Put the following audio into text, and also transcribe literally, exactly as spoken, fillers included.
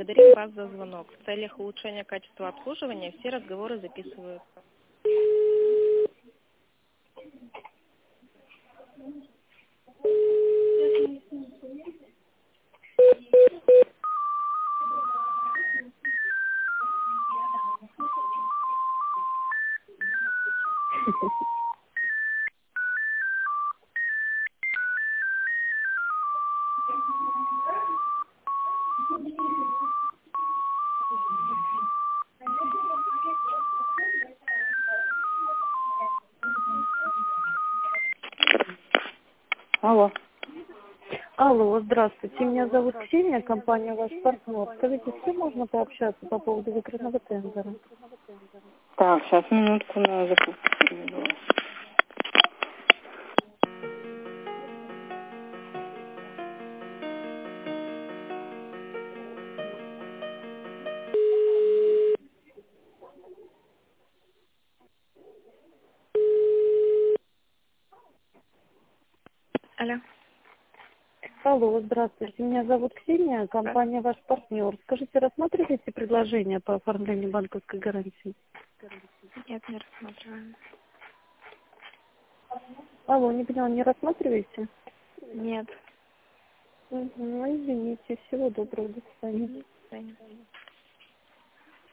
Благодарим вас за звонок. В целях улучшения качества обслуживания все разговоры записываются. Алло. Алло, здравствуйте. Меня зовут Ксения, компания «Ваш партнер». Скажите, с кем можно пообщаться по поводу выкройного тендера? Так, сейчас минутку на запуск. Алло. Алло, здравствуйте. Меня зовут Ксения, компания «Ваш партнер». Скажите, рассматриваете предложение по оформлению банковской гарантии? Нет, не рассматриваем. Алло, не поняла, не рассматриваете? Нет. Угу, извините. Всего доброго. До свидания. До свидания.